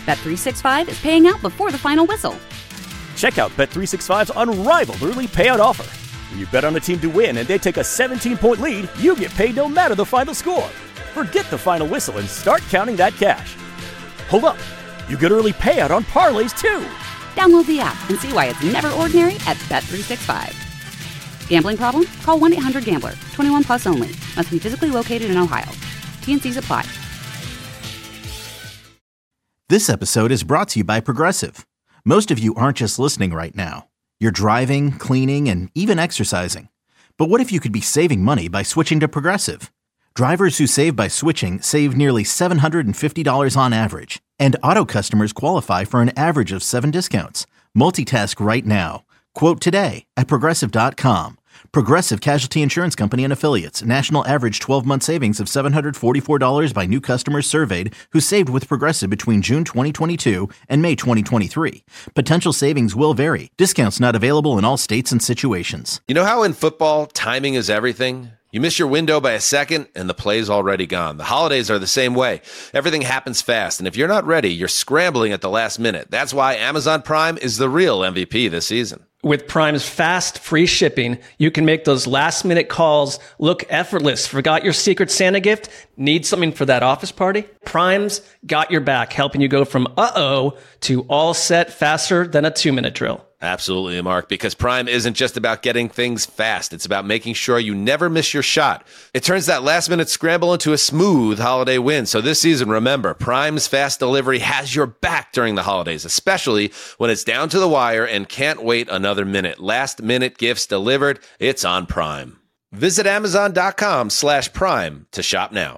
Bet365 is paying out before the final whistle. Check out Bet365's unrivaled early payout offer. When you bet on a team to win and they take a 17-point lead, you get paid no matter the final score. Forget the final whistle and start counting that cash. Hold up. You get early payout on parlays, too. Download the app and see why it's never ordinary at Bet365. Gambling problem? Call 1-800-GAMBLER. 21 plus only. Must be physically located in Ohio. T&Cs apply. This episode is brought to you by Progressive. Most of you aren't just listening right now. You're driving, cleaning, and even exercising. But what if you could be saving money by switching to Progressive? Drivers who save by switching save nearly $750 on average. And auto customers qualify for an average of 7 discounts. Multitask right now. Quote today at Progressive.com. Progressive Casualty Insurance Company and Affiliates. National average 12-month savings of $744 by new customers surveyed who saved with Progressive between June 2022 and May 2023. Potential savings will vary. Discounts not available in all states and situations. You know how in football, timing is everything? You miss your window by a second, and the play's already gone. The holidays are the same way. Everything happens fast, and if you're not ready, you're scrambling at the last minute. That's why Amazon Prime is the real MVP this season. With Prime's fast, free shipping, you can make those last-minute calls look effortless. Forgot your Secret Santa gift? Need something for that office party? Prime's got your back, helping you go from uh-oh to all set faster than a 2-minute drill. Absolutely, Mark, because Prime isn't just about getting things fast. It's about making sure you never miss your shot. It turns that last-minute scramble into a smooth holiday win. So this season, remember, Prime's fast delivery has your back during the holidays, especially when it's down to the wire and can't wait another minute. Last-minute gifts delivered, it's on Prime. Visit Amazon.com/Prime to shop now.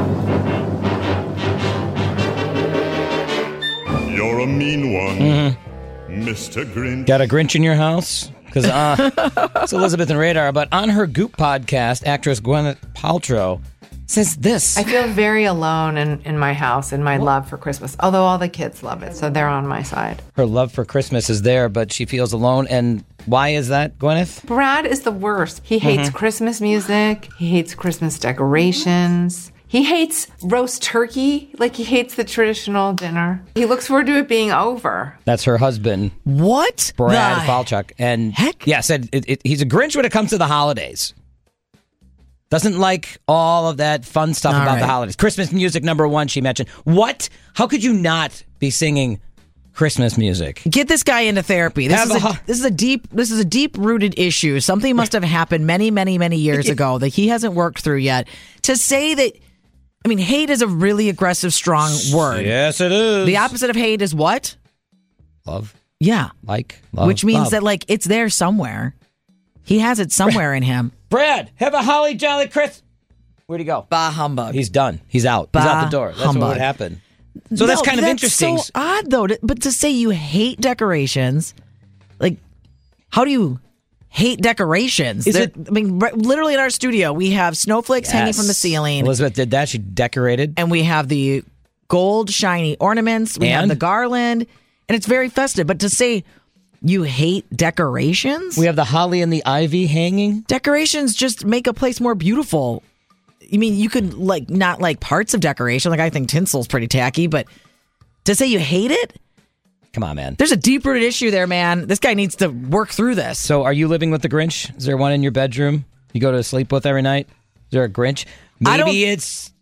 You're a mean one. Mr. Grinch. Got a Grinch in your house? Because it's Elizabeth and Radar, but on her Goop podcast, actress Gwyneth Paltrow says this. I feel very alone in my house in my love for Christmas, although all the kids love it, so they're on my side. Her love for Christmas is there, but she feels alone. And why is that, Gwyneth? Brad is the worst. He hates Christmas music. He hates Christmas decorations. He hates roast turkey, like he hates the traditional dinner. He looks forward to it being over. That's her husband. What? Brad Falchuk. And heck? Yeah, said he's a Grinch when it comes to the holidays. Doesn't like all of that fun stuff about the holidays. Christmas music, number one, she mentioned. What? How could you not be singing Christmas music? Get this guy into therapy. This is a deep rooted issue. Something must have happened many, many, many years ago that he hasn't worked through yet. To say that, I mean, hate is a really aggressive, strong word. Yes, it is. The opposite of hate is what? Love. Yeah. Like, love. Which means love. that, like, it's there somewhere. He has it somewhere in him. Brad, have a holly jolly Christmas. Where'd he go? Bah humbug. He's done. He's out. He's out the door. That's what would happen. So that's kind of interesting. That's so odd, though. But to say you hate decorations, like, how do you hate decorations? Literally in our studio, we have snowflakes hanging from the ceiling. Elizabeth did that. She decorated. And we have the gold shiny ornaments. We have the garland. And it's very festive. But to say you hate decorations? We have the holly and the ivy hanging. Decorations just make a place more beautiful. I mean, you could not like parts of decoration. Like, I think tinsel's pretty tacky. But to say you hate it? Come on, man. There's a deep-rooted issue there, man. This guy needs to work through this. So are you living with the Grinch? Is there one in your bedroom you go to sleep with every night? Is there a Grinch? Is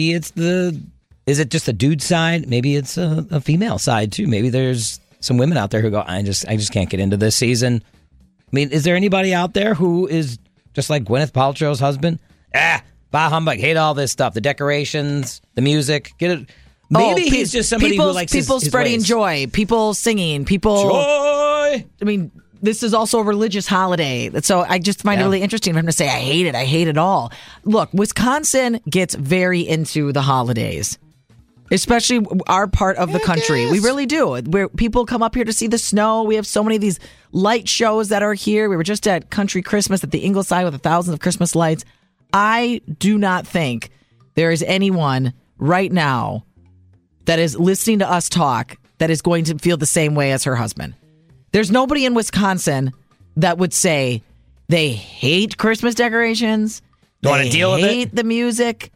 it just a dude side? Maybe it's a female side, too. Maybe there's some women out there who go, I just can't get into this season. I mean, is there anybody out there who is just like Gwyneth Paltrow's husband? Bah humbug, hate all this stuff. The decorations, the music, get it. Maybe he's just somebody who likes people his spreading ways. joy, people singing, people joy. I mean, this is also a religious holiday, so I just find it really interesting for him to say, "I hate it all." Look, Wisconsin gets very into the holidays, especially our part of the country. We really do. Where people come up here to see the snow. We have so many of these light shows that are here. We were just at Country Christmas at the Ingleside with thousands of Christmas lights. I do not think there is anyone right now that is listening to us talk that is going to feel the same way as her husband. There's nobody in Wisconsin that would say they hate Christmas decorations. Don't want to deal with it. Hate the music.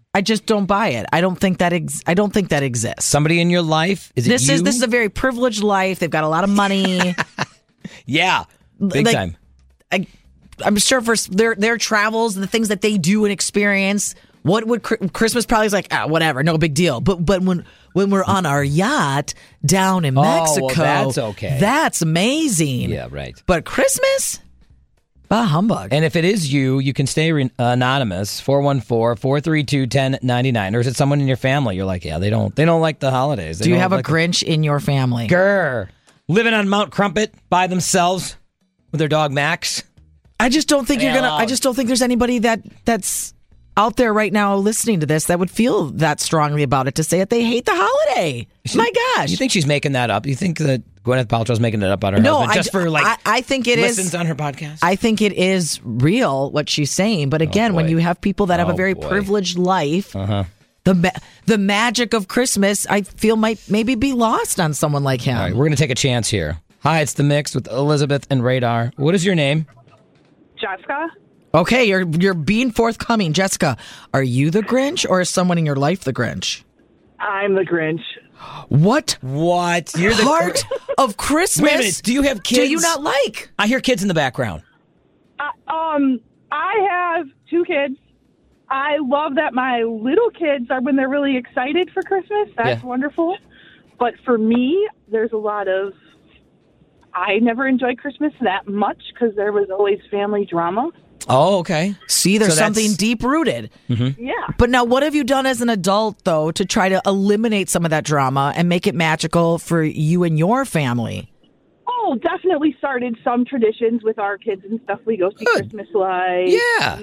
I just don't buy it. I don't think that exists. Somebody in your life? This is a very privileged life. They've got a lot of money. Yeah, big time. I'm sure for their travels, the things that they do and experience, what would Christmas probably is like? Whatever, no big deal. But when we're on our yacht down in Mexico, well, that's okay. That's amazing. Yeah, right. But Christmas, bah humbug. And if it is you, you can stay anonymous. 414-432-1099. Or is it someone in your family? You're like, yeah, they don't like the holidays. Do you have a Grinch in your family? Grr. Living on Mount Crumpet by themselves with their dog Max. I just don't think I just don't think there's anybody that's out there right now listening to this that would feel that strongly about it to say that they hate the holiday. My gosh. You think she's making that up? You think that Gwyneth Paltrow's making it up on her husband just for I think it listens on her podcast? I think it is real what she's saying. But again, when you have people that have a very privileged life, the magic of Christmas, I feel might maybe be lost on someone like him. All right, we're going to take a chance here. Hi, it's The Mix with Elizabeth and Radar. What is your name? Jessica. Okay, you're being forthcoming. Jessica, are you the Grinch or is someone in your life the Grinch? I'm the Grinch. What? You're the part of Christmas? Wait a minute, do you have kids? Do you not like? I hear kids in the background. I have 2 kids. I love that my little kids are when they're really excited for Christmas. That's wonderful. But for me, there's a lot of... I never enjoyed Christmas that much because there was always family drama. Oh, okay. See, there's something deep-rooted. Mm-hmm. Yeah. But now what have you done as an adult, though, to try to eliminate some of that drama and make it magical for you and your family? Oh, definitely started some traditions with our kids and stuff. We go see Christmas lights. Yeah.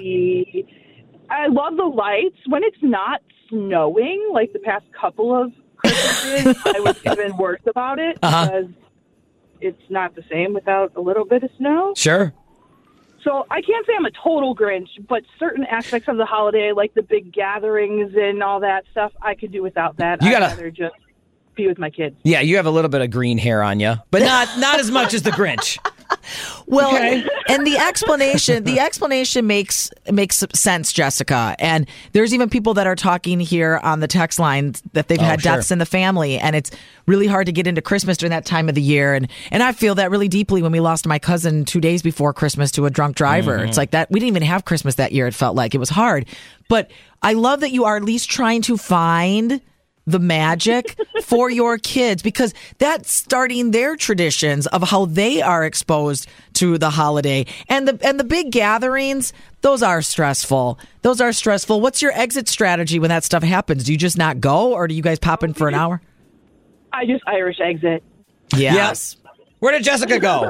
I love the lights. When it's not snowing, like the past couple of Christmases, I was even worse about it because it's not the same without a little bit of snow. Sure. So I can't say I'm a total Grinch, but certain aspects of the holiday, like the big gatherings and all that stuff, I could do without that. I'd rather just be with my kids. Yeah, you have a little bit of green hair on you, but not as much as the Grinch. Well, and the explanation makes sense, Jessica. And there's even people that are talking here on the text line that they've had deaths in the family, and it's really hard to get into Christmas during that time of the year. And I feel that really deeply when we lost my cousin 2 days before Christmas to a drunk driver. It's like that. We didn't even have Christmas that year. It felt like it was hard. But I love that you are at least trying to find the magic for your kids, because that's starting their traditions of how they are exposed to the holiday. And the big gatherings, those are stressful. What's your exit strategy when that stuff happens? Do you just not go, or do you guys pop in for an hour? I just Irish exit. Yes. Where did Jessica go?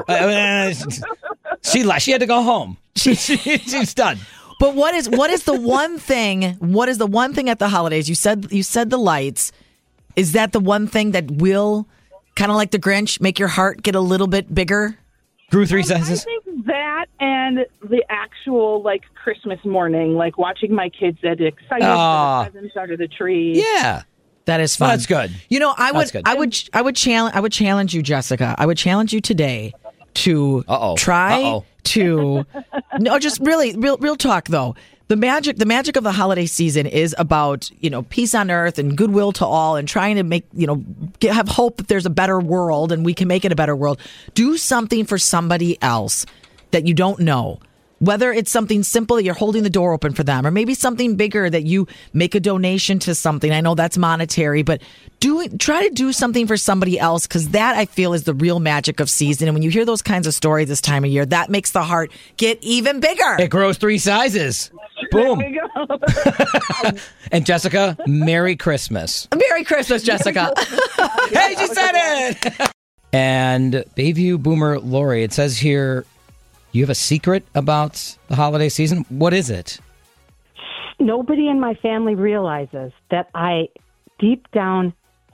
She had to go home. She's done. But what is the one thing? What is the one thing at the holidays? You said the lights. Is that the one thing that will, kind of like the Grinch, make your heart get a little bit bigger? Grew 3 sizes. I think that and the actual Christmas morning, watching my kids get excited for the presents under the tree. Yeah. That is fun. That's good. You know, I would challenge you, Jessica. I would challenge you today to try to just really real talk though. The magic of the holiday season is about, peace on earth and goodwill to all, and trying to make, have hope that there's a better world and we can make it a better world. Do something for somebody else that you don't know. Whether it's something simple that you're holding the door open for them, or maybe something bigger that you make a donation to something. I know that's monetary, but try to do something for somebody else, because that, I feel, is the real magic of season. And when you hear those kinds of stories this time of year, that makes the heart get even bigger. It grows 3 sizes. Boom. There we go. And Jessica, Merry Christmas. Merry Christmas, Jessica. Hey, she said it. And Bayview Boomer Lori, it says here, you have a secret about the holiday season? What is it? Nobody in my family realizes that I deep down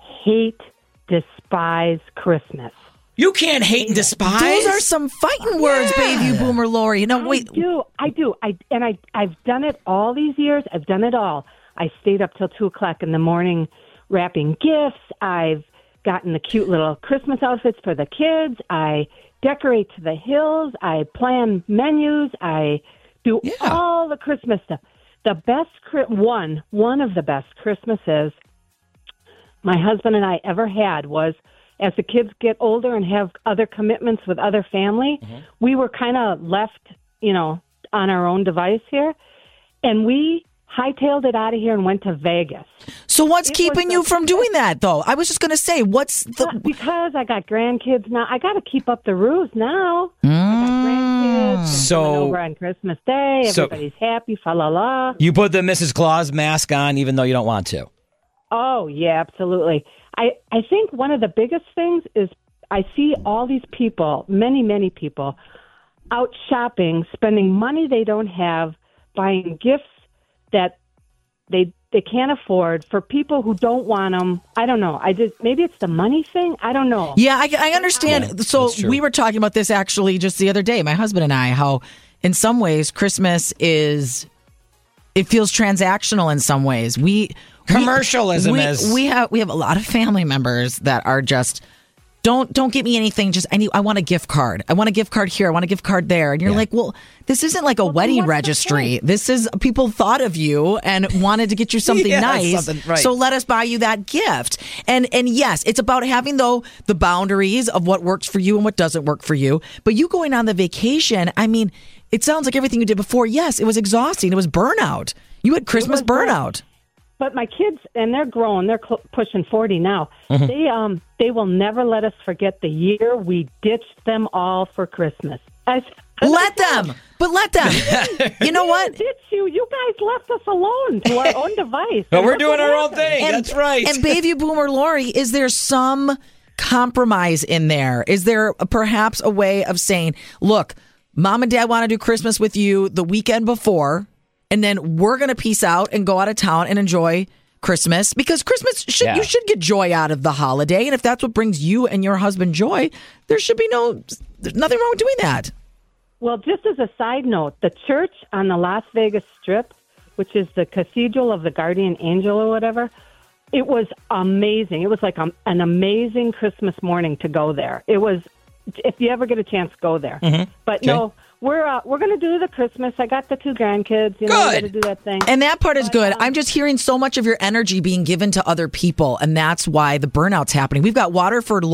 despise Christmas. You can't hate and despise. Those are some fighting words, Bayview Boomer Lori. Wait. I do. I've done it all these years. I've done it all. I stayed up till 2:00 in the morning wrapping gifts. I've gotten the cute little Christmas outfits for the kids. I decorate to the hills. I plan menus. I do all the Christmas stuff. the best, one of the best Christmases my husband and I ever had was, as the kids get older and have other commitments with other family, we were kind of left, on our own device here. And we hightailed it out of here and went to Vegas. So what's keeping you from doing that, though? I was just going to say, because I got grandkids now. I got to keep up the ruse now. I got grandkids. So over on Christmas Day, everybody's happy, fa la la. You put the Mrs. Claus mask on even though you don't want to. Oh, yeah, absolutely. I think one of the biggest things is I see all these people, many, many people, out shopping, spending money they don't have, buying gifts that they can't afford for people who don't want them. I don't know. Maybe it's the money thing. I don't know. Yeah, I understand. Yeah, so we were talking about this actually just the other day, my husband and I, how in some ways Christmas it feels transactional in some ways. Commercialism is. We have a lot of family members that are just don't get me anything. Just I want a gift card. I want a gift card here. I want a gift card there. And you're like, well, this isn't like a wedding registry. This is people thought of you and wanted to get you something nice. Right. So let us buy you that gift. And yes, it's about having though the boundaries of what works for you and what doesn't work for you. But you going on the vacation, I mean, it sounds like everything you did before. Yes, it was exhausting. It was burnout. You had Christmas burnout. But my kids, and they're grown, they're pushing 40 now. They will never let us forget the year we ditched them all for Christmas. Let them. You know what? Ditch you. You guys left us alone to our own device. But we're doing our own thing. That's right. And Baby Boomer Lori, is there some compromise in there? Is there perhaps a way of saying, look, Mom and Dad want to do Christmas with you the weekend before, and then we're going to peace out and go out of town and enjoy Christmas? Because Christmas, you should get joy out of the holiday. And if that's what brings you and your husband joy, there's nothing wrong with doing that. Well, just as a side note, the church on the Las Vegas Strip, which is the Cathedral of the Guardian Angel or whatever, it was amazing. It was like an amazing Christmas morning to go there. It was, if you ever get a chance, go there. But no, we're going to do the Christmas. I got the 2 grandkids. We're going to do that thing. And that part is good. I'm just hearing so much of your energy being given to other people, and that's why the burnout's happening. We've got Waterford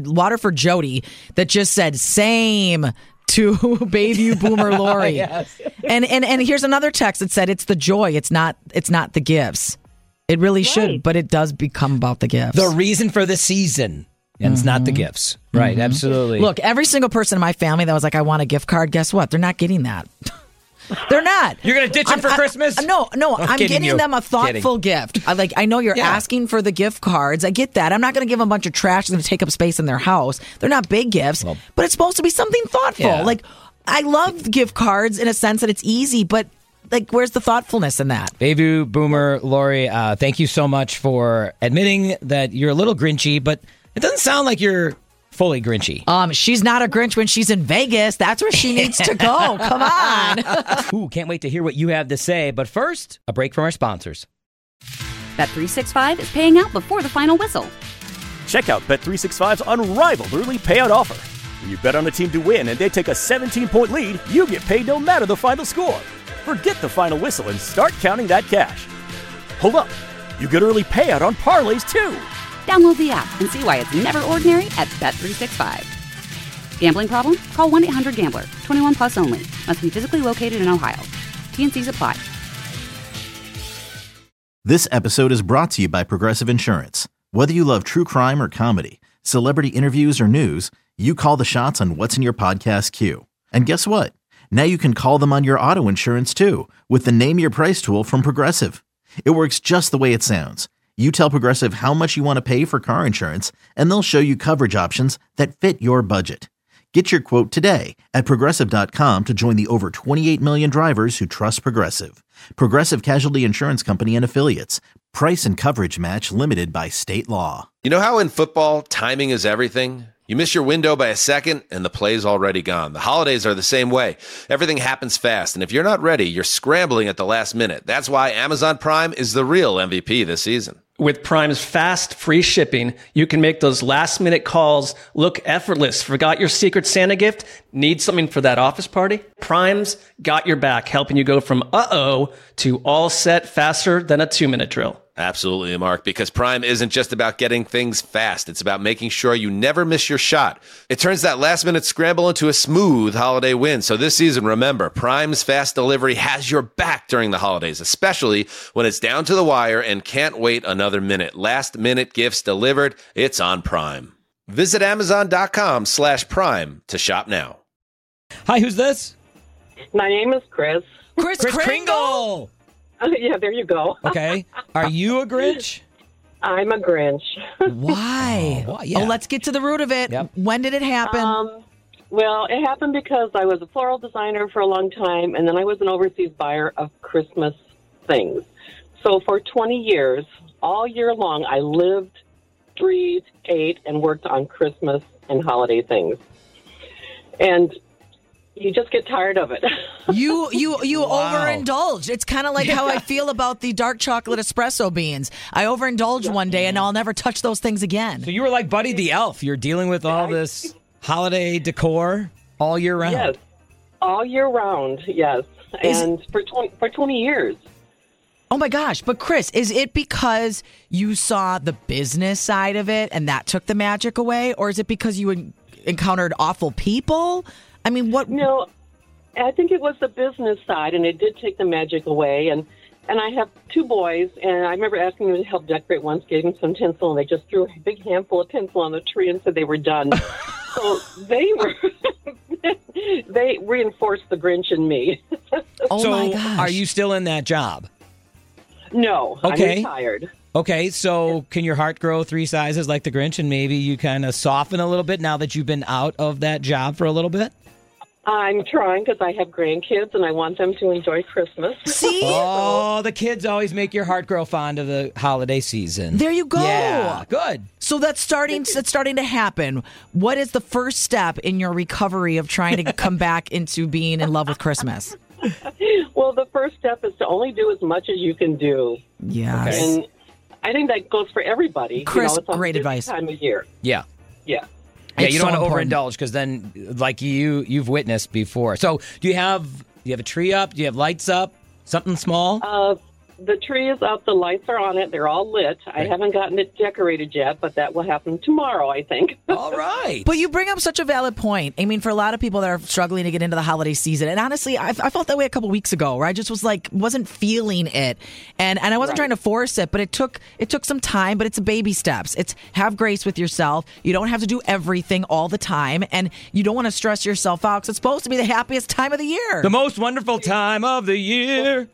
Jody that just said same to Baby Boomer Lori. Yes. And here's another text that said it's the joy. It's not the gifts. It really should, but it does become about the gifts. The reason for the season. And it's not the gifts. Right, absolutely. Look, every single person in my family that was like, I want a gift card, guess what? They're not getting that. They're not. You're going to ditch them for Christmas? No, I'm getting them a thoughtful gift. I know you're asking for the gift cards. I get that. I'm not going to give them a bunch of trash that's going to take up space in their house. They're not big gifts, but it's supposed to be something thoughtful. Yeah. Like, I love gift cards in a sense that it's easy, but like, where's the thoughtfulness in that? Baby Boomer Lori, thank you so much for admitting that you're a little grinchy, but it doesn't sound like you're fully grinchy. She's not a Grinch when she's in Vegas. That's where she needs to go. Come on. Ooh, can't wait to hear what you have to say. But first, a break from our sponsors. Bet365 is paying out before the final whistle. Check out Bet365's unrivaled early payout offer. When you bet on a team to win and they take a 17-point lead, you get paid no matter the final score. Forget the final whistle and start counting that cash. Hold up. You get early payout on parlays, too. Download the app and see why it's never ordinary at Bet365. Gambling problem? Call 1-800-GAMBLER. 21 plus only. Must be physically located in Ohio. T&Cs apply. This episode is brought to you by Progressive Insurance. Whether you love true crime or comedy, celebrity interviews or news, you call the shots on what's in your podcast queue. And guess what? Now you can call them on your auto insurance too with the Name Your Price tool from Progressive. It works just the way it sounds. You tell Progressive how much you want to pay for car insurance, and they'll show you coverage options that fit your budget. Get your quote today at Progressive.com to join the over 28 million drivers who trust Progressive. Progressive Casualty Insurance Company and Affiliates. Price and coverage match limited by state law. You know how in football, timing is everything? You miss your window by a second, and the play's already gone. The holidays are the same way. Everything happens fast, and if you're not ready, you're scrambling at the last minute. That's why Amazon Prime is the real MVP this season. With Prime's fast, free shipping, you can make those last-minute calls look effortless. Forgot your Secret Santa gift? Need something for that office party? Prime's got your back, helping you go from uh-oh to all set faster than a 2-minute drill. Absolutely, Mark, because Prime isn't just about getting things fast. It's about making sure you never miss your shot. It turns that last-minute scramble into a smooth holiday win. So this season, remember, Prime's fast delivery has your back during the holidays, especially when it's down to the wire and can't wait another minute. Last-minute gifts delivered. It's on Prime. Visit Amazon.com/Prime to shop now. Hi, who's this? My name is Chris. Chris Kringle! Yeah, there you go. Okay. Are you a Grinch? I'm a Grinch. Why? Yeah. Oh, let's get to the root of it. Yep. When did it happen? Well, it happened because I was a floral designer for a long time, and then I was an overseas buyer of Christmas things. So for 20 years, all year long, I lived, breathed, ate, and worked on Christmas and holiday things. And you just get tired of it. You overindulge. It's kind of like how I feel about the dark chocolate espresso beans. I overindulged one day, and I'll never touch those things again. So you were like Buddy the Elf. You're dealing with all this holiday decor all year round. Yes, all year round, yes. And for 20 years. Oh, my gosh. But, Chris, is it because you saw the business side of it and that took the magic away? Or is it because you encountered awful people? I mean, what? No, I think it was the business side, and it did take the magic away. And I have 2 boys, and I remember asking them to help decorate once, gave them some tinsel, and they just threw a big handful of tinsel on the tree and said they were done. So they reinforced the Grinch in me. Oh, my gosh. Are you still in that job? No, okay. I'm retired. Okay, so can your heart grow 3 sizes like the Grinch, and maybe you kind of soften a little bit now that you've been out of that job for a little bit? I'm trying because I have grandkids and I want them to enjoy Christmas. See? Oh, the kids always make your heart grow fond of the holiday season. There you go. Yeah, good. So that's starting to happen. What is the first step in your recovery of trying to come back into being in love with Christmas? Well, the first step is to only do as much as you can do. Yes. Okay. And I think that goes for everybody. Chris, it's a great busy advice. Time of year. Yeah. Yeah. Yeah, It's you don't so want to important. overindulge because then, like you've witnessed before. So, do you have a tree up? Do you have lights up? Something small? The tree is up. The lights are on it. They're all lit. I haven't gotten it decorated yet, but that will happen tomorrow, I think. All right. But you bring up such a valid point. I mean, for a lot of people that are struggling to get into the holiday season, and honestly, I felt that way a couple weeks ago, where I just was like, wasn't feeling it, and I wasn't trying to force it, but it took some time. But it's baby steps. It's have grace with yourself. You don't have to do everything all the time, and you don't want to stress yourself out because it's supposed to be the happiest time of the year, the most wonderful time of the year.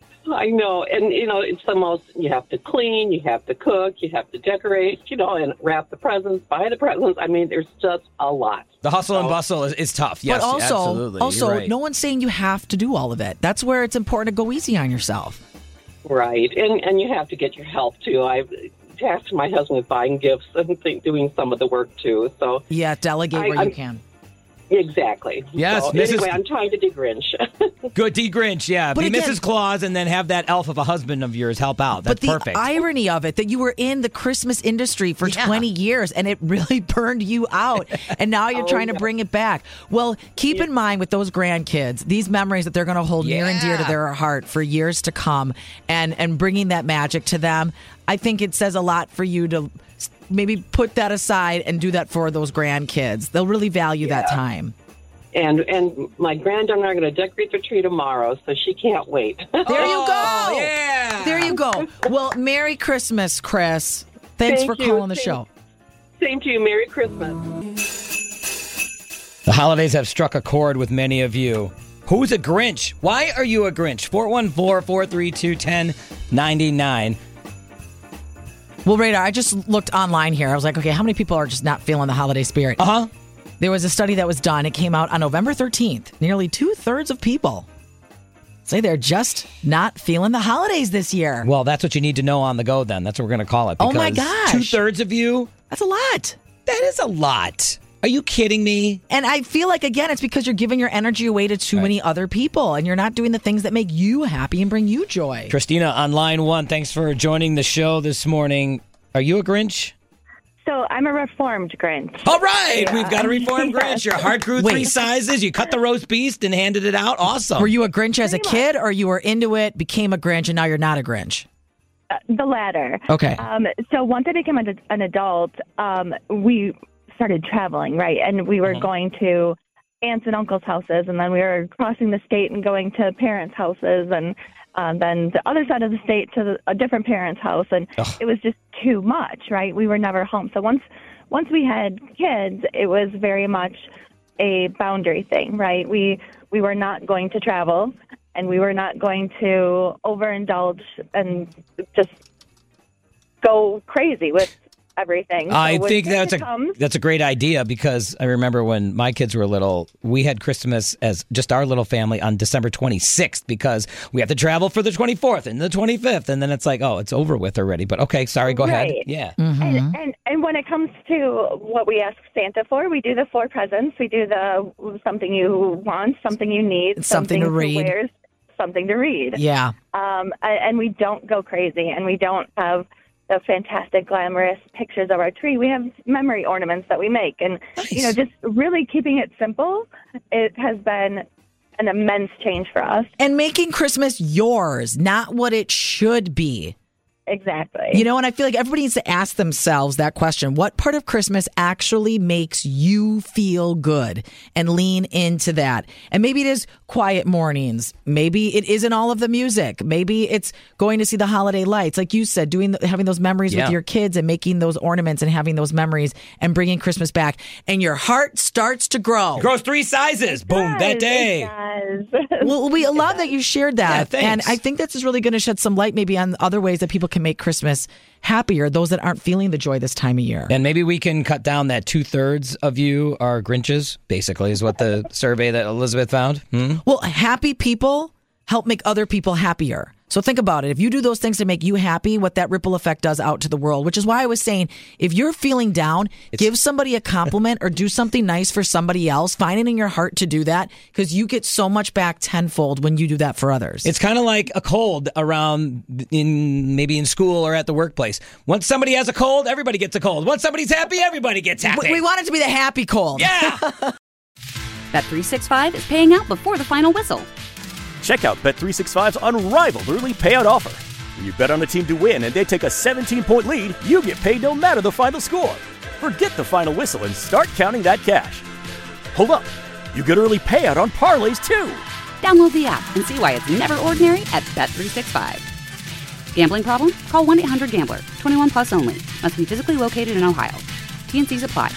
I know, and it's the most. You have to clean, you have to cook, you have to decorate, and wrap the presents, buy the presents. I mean, there's just a lot. The hustle and bustle is tough. Yes, but absolutely. Also, You're right. no one's saying you have to do all of it. That's where it's important to go easy on yourself. Right, and you have to get your help too. I've tasked my husband with buying gifts and doing some of the work too. So yeah, delegate where you can. Exactly. Yes, so, Mrs. Anyway, I'm trying to de-Grinch. Good de-Grinch, yeah. But Be again, Mrs. Claus and then have that elf of a husband of yours help out. That's but the perfect. irony of it, that you were in the Christmas industry for 20 years and it really burned you out. And now you're trying to bring it back. Well, keep in mind with those grandkids, these memories that they're going to hold near and dear to their heart for years to come, and bringing that magic to them. I think it says a lot for you to maybe put that aside and do that for those grandkids. They'll really value that time. And my granddaughter and I are going to decorate the tree tomorrow, so she can't wait. There you go. Yeah. There you go. Well, Merry Christmas, Chris. Thanks for calling the show. Same to you. Merry Christmas. The holidays have struck a chord with many of you. Who's a Grinch? Why are you a Grinch? 414-432-1099. Well, Radar, I just looked online here. I was like, okay, how many people are just not feeling the holiday spirit? Uh-huh. There was a study that was done. It came out on November 13th. Nearly 2/3 of people say they're just not feeling the holidays this year. Well, that's what you need to know on the go then. That's what we're going to call it. Oh, my gosh. 2/3 of you? That's a lot. That is a lot. Are you kidding me? And I feel like, again, it's because you're giving your energy away to too many other people, and you're not doing the things that make you happy and bring you joy. Christina on line 1, thanks for joining the show this morning. Are you a Grinch? So I'm a reformed Grinch. All right, we've got a reformed Grinch. Your heart grew 3 sizes. You cut the roast beast and handed it out. Awesome. Were you a Grinch as a kid, or you were into it, became a Grinch, and now you're not a Grinch? The latter. Okay. So once I became an adult, we started traveling, right? And we were going to aunts and uncles' houses, and then we were crossing the state and going to parents' houses, and then the other side of the state to a different parent's house, and it was just too much, right? We were never home. So once we had kids, it was very much a boundary thing, right? We were not going to travel, and we were not going to overindulge and just go crazy with everything. I think that's a great idea, because I remember when my kids were little, we had Christmas as just our little family on December 26th because we have to travel for the 24th and the 25th, and then it's like, oh, it's over with already. But okay, sorry, go ahead. Yeah. And when it comes to what we ask Santa for, we do the 4 presents. We do the something you want, something you need, something to read, wear, something to read. Yeah. And we don't go crazy, and we don't have the fantastic, glamorous pictures of our tree. We have memory ornaments that we make. And, just really keeping it simple, it has been an immense change for us. And making Christmas yours, not what it should be. Exactly. And I feel like everybody needs to ask themselves that question. What part of Christmas actually makes you feel good? And lean into that. And maybe it is quiet mornings. Maybe it isn't all of the music. Maybe it's going to see the holiday lights. Like you said, having those memories with your kids and making those ornaments and having those memories and bringing Christmas back. And your heart starts to grow. It grows 3 sizes. Boom, that day. It does. Well, we love that you shared that. Yeah, thanks. And I think this is really going to shed some light maybe on other ways that people can make Christmas happier, those that aren't feeling the joy this time of year. And maybe we can cut down that 2/3 of you are Grinches, basically, is what the survey that Elizabeth found. Well, happy people help make other people happier. So think about it. If you do those things to make you happy, what that ripple effect does out to the world, which is why I was saying, if you're feeling down, give somebody a compliment or do something nice for somebody else. Find it in your heart to do that, because you get so much back tenfold when you do that for others. It's kind of like a cold around maybe in school or at the workplace. Once somebody has a cold, everybody gets a cold. Once somebody's happy, everybody gets happy. We want it to be the happy cold. Yeah. Bet365 is paying out before the final whistle. Check out Bet365's unrivaled early payout offer. When you bet on a team to win and they take a 17-point lead, you get paid no matter the final score. Forget the final whistle and start counting that cash. Hold up. You get early payout on parlays, too. Download the app and see why it's never ordinary at Bet365. Gambling problem? Call 1-800-GAMBLER. 21 plus only. Must be physically located in Ohio. T&Cs apply.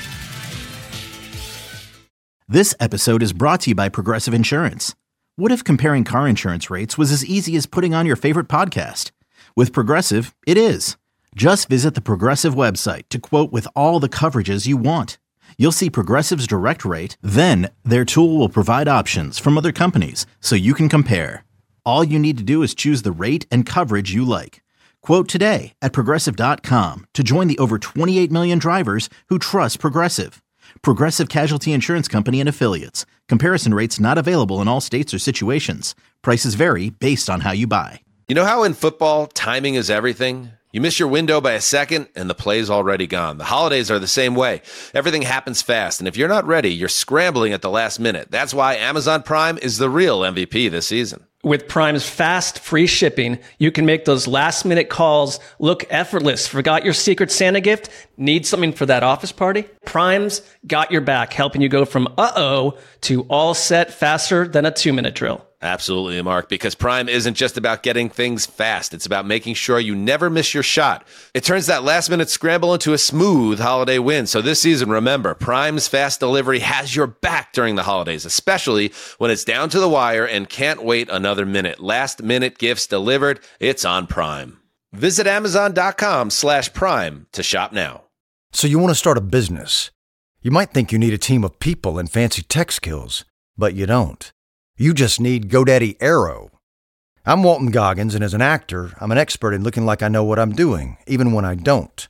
This episode is brought to you by Progressive Insurance. What if comparing car insurance rates was as easy as putting on your favorite podcast? With Progressive, it is. Just visit the Progressive website to quote with all the coverages you want. You'll see Progressive's direct rate, then their tool will provide options from other companies so you can compare. All you need to do is choose the rate and coverage you like. Quote today at Progressive.com to join the over 28 million drivers who trust Progressive. Progressive Casualty Insurance Company and Affiliates. Comparison rates not available in all states or situations. Prices vary based on how you buy. You know how in football, timing is everything? You miss your window by a second and the play's already gone. The holidays are the same way. Everything happens fast, and if you're not ready, you're scrambling at the last minute. That's why Amazon Prime is the real MVP this season. With Prime's fast, free shipping, you can make those last-minute calls look effortless. Forgot your secret Santa gift? Need something for that office party? Prime's got your back, helping you go from uh-oh to all set faster than a 2-minute drill. Absolutely, Mark, because Prime isn't just about getting things fast. It's about making sure you never miss your shot. It turns that last-minute scramble into a smooth holiday win. So this season, remember, Prime's fast delivery has your back during the holidays, especially when it's down to the wire and can't wait another minute. Last-minute gifts delivered. It's on Prime. Visit Amazon.com/Prime to shop now. So you want to start a business. You might think you need a team of people and fancy tech skills, but you don't. You just need GoDaddy Aero. I'm Walton Goggins, and as an actor, I'm an expert in looking like I know what I'm doing, even when I don't.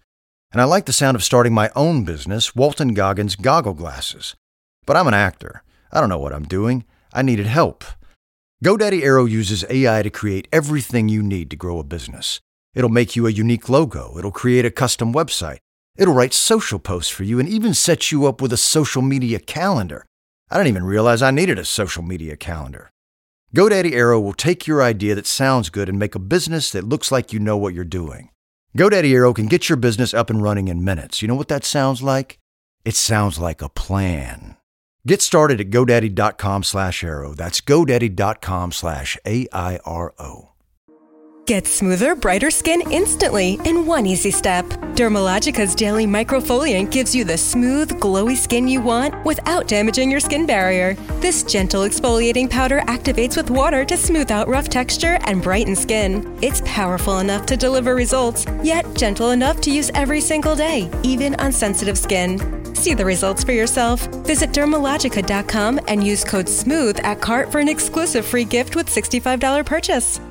And I like the sound of starting my own business, Walton Goggins Goggle Glasses. But I'm an actor. I don't know what I'm doing. I needed help. GoDaddy Aero uses AI to create everything you need to grow a business. It'll make you a unique logo. It'll create a custom website. It'll write social posts for you and even set you up with a social media calendar. I didn't even realize I needed a social media calendar. GoDaddy Aero will take your idea that sounds good and make a business that looks like you know what you're doing. GoDaddy Aero can get your business up and running in minutes. You know what that sounds like? It sounds like a plan. Get started at GoDaddy.com/Aero. That's GoDaddy.com/AIRO. Get smoother, brighter skin instantly in one easy step. Dermalogica's Daily Microfoliant gives you the smooth, glowy skin you want without damaging your skin barrier. This gentle exfoliating powder activates with water to smooth out rough texture and brighten skin. It's powerful enough to deliver results, yet gentle enough to use every single day, even on sensitive skin. See the results for yourself. Visit Dermalogica.com and use code SMOOTH at cart for an exclusive free gift with $65 purchase.